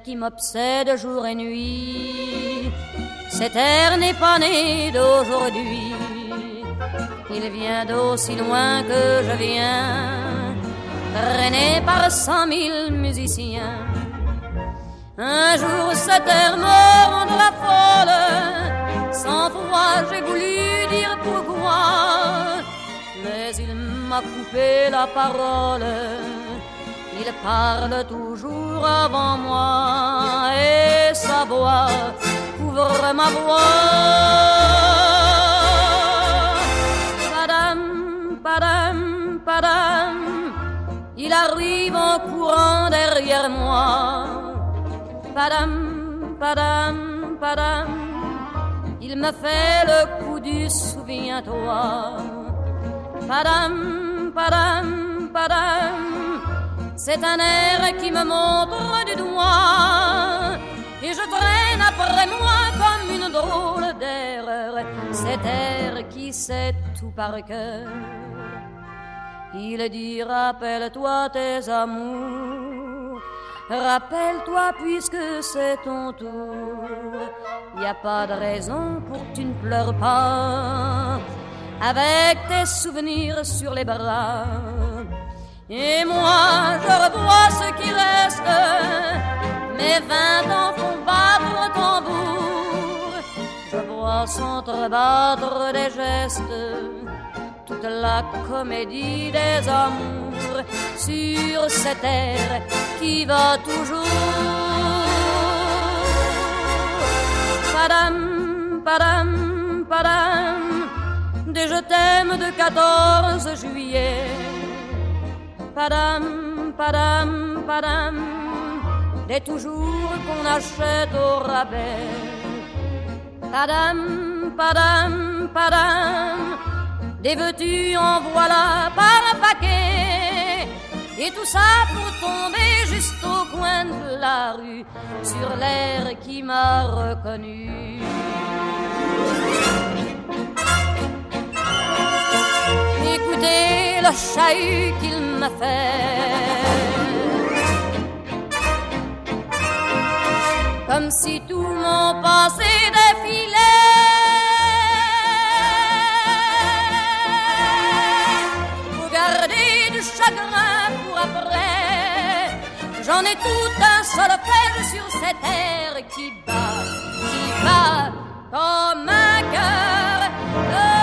qui m'obsède jour et nuit. Cet air n'est pas né d'aujourd'hui, il vient d'aussi loin que je viens, traîné par 100 000 musiciens. Un jour cet air me rendra folle, 100 fois j'ai voulu dire pourquoi, mais il m'a coupé la parole. Il parle toujours avant moi et sa voix couvre ma voix. Padam, padam, padam, il arrive en courant derrière moi. Padam, padam, padam, il me fait le coup du souviens-toi. Padam, padam, padam, c'est un air qui me montre du doigt et je traîne après moi comme une drôle d'erreur cet air qui sait tout par cœur. Il dit rappelle-toi tes amours, rappelle-toi puisque c'est ton tour. Y a pas de raison pour que tu ne pleures pas avec tes souvenirs sur les bras. Et moi je revois ce qui reste, mes 20 ans font battre au tambour. Je vois s'entrebattre des gestes, toute la comédie des amours sur cet air qui va toujours. Padam, padam, padam, des je t'aime de 14 juillet. Padam, padam, padam, des toujours qu'on achète au rabais. Padam, padam, padam, des veux-tu en voilà par paquet. Et tout ça pour tomber juste au coin de la rue, sur l'air qui m'a reconnu. Écoutez le chahut qu'il m'a fait, comme si tout mon passé défilait. Faut garder du chagrin pour après, j'en ai tout un solfège sur cette terre qui bat comme un cœur.